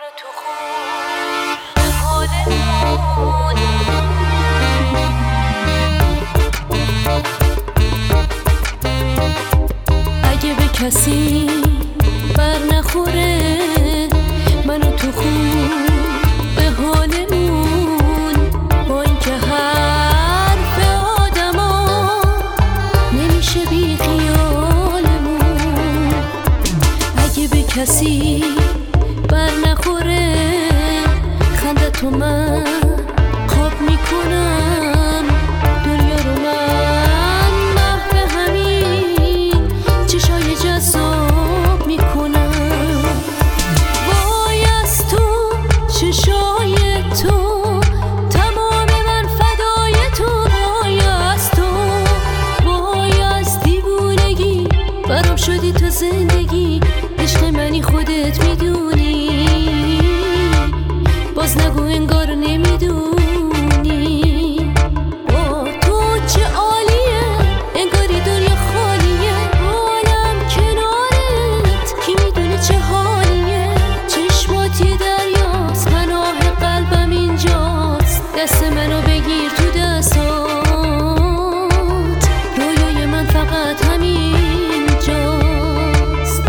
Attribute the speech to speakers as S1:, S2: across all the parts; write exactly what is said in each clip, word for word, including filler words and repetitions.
S1: تو خون به حالمون. اگه به کسی بر نخوره منو تو خون به حالمون، با اینکه حرف آدما نمیشه بی خیالمون. اگه به کسی بر نخوره خنده تو من خواب میکنم، دنیا رو من محو همین چشای جذاب میکنم. وای از تو چشای تو تمام من فدای تو. وای از تو، وای از دیوونگی برام شدی تو زندگی. عشق منی خودت میدونی، باز نگو انگار نمیدونی. با تو چه عالیه، انگاری دنیا خالیه. حالم کنارت کی میدونه چه حالیه. چشمات یه دریاست، پناه قلبم اینجاست. دست منو بگیر تو دستات، رویای من فقط همین جاست.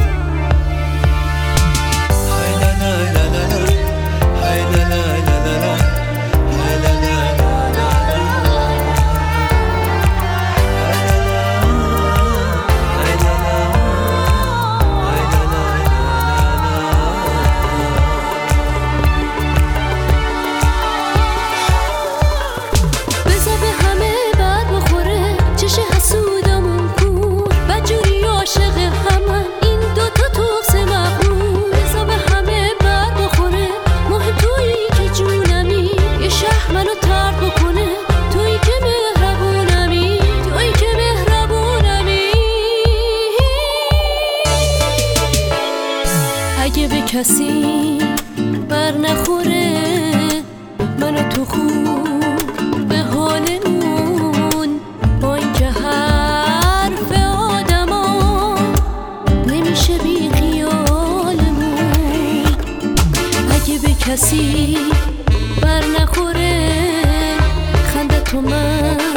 S1: اگه به کسی بر نخوره منو تو خون به حالمون، با اینکه حرف آدما نمیشه بی خیالمون. اگه به کسی بر نخوره خنده تو من